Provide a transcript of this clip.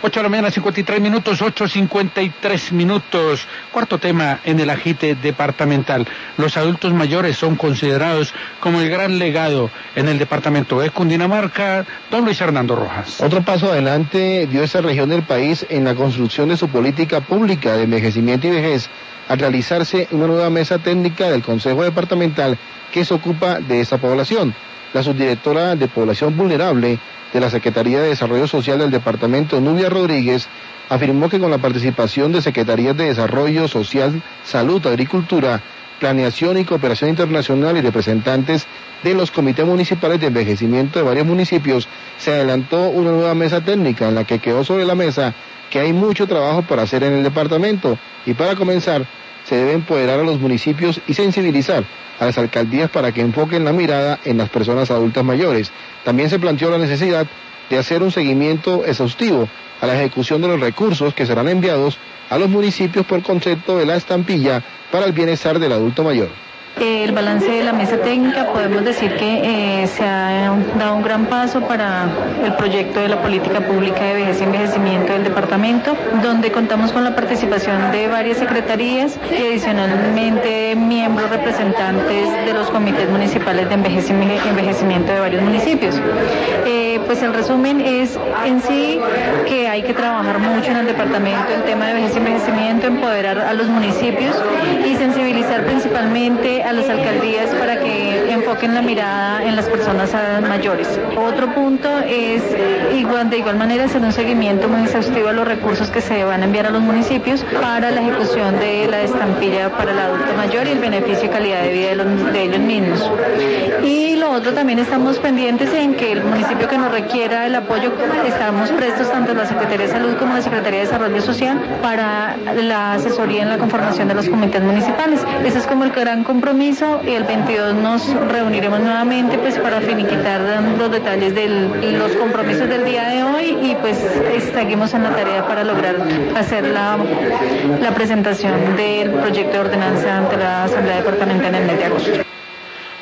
8 de la mañana, 53 minutos, 8:53 minutos. Cuarto tema en el agite departamental. Los adultos mayores son considerados como el gran legado en el departamento de Cundinamarca. Don Luis Hernando Rojas. Otro paso adelante dio esta región del país en la construcción de su política pública de envejecimiento y vejez, al realizarse una nueva mesa técnica del Consejo Departamental que se ocupa de esta población. La subdirectora de Población Vulnerable de la Secretaría de Desarrollo Social del Departamento, Nubia Rodríguez, afirmó que con la participación de Secretarías de Desarrollo Social, Salud, Agricultura, Planeación y Cooperación Internacional y representantes de los comités municipales de envejecimiento de varios municipios, se adelantó una nueva mesa técnica en la que quedó sobre la mesa que hay mucho trabajo para hacer en el departamento y para comenzar se debe empoderar a los municipios y sensibilizar a las alcaldías para que enfoquen la mirada en las personas adultas mayores. También se planteó la necesidad de hacer un seguimiento exhaustivo a la ejecución de los recursos que serán enviados a los municipios por concepto de la estampilla para el bienestar del adulto mayor. El balance de la mesa técnica, podemos decir que se ha dado un gran paso para el proyecto de la política pública de vejez y envejecimiento del departamento, donde contamos con la participación de varias secretarías y adicionalmente miembros representantes de los comités municipales de envejecimiento de varios municipios. Pues el resumen es en sí que hay que trabajar mucho en el departamento el tema de vejez y envejecimiento, empoderar a los municipios y sensibilizar principalmente a las alcaldías para que enfoquen la mirada en las personas mayores. Otro punto es de igual manera hacer un seguimiento muy exhaustivo a los recursos que se van a enviar a los municipios para la ejecución de la estampilla para el adulto mayor y el beneficio y calidad de vida de ellos mismos. Y lo otro, también estamos pendientes en que el municipio que nos requiera el apoyo, estamos prestos tanto la Secretaría de Salud como la Secretaría de Desarrollo Social para la asesoría en la conformación de los comités municipales. Ese es como el gran compromiso, y el 22 nos reuniremos nuevamente pues para finiquitar los detalles de los compromisos del día de hoy y pues seguimos en la tarea para lograr hacer la presentación del proyecto de ordenanza ante la Asamblea Departamental en el mes de agosto.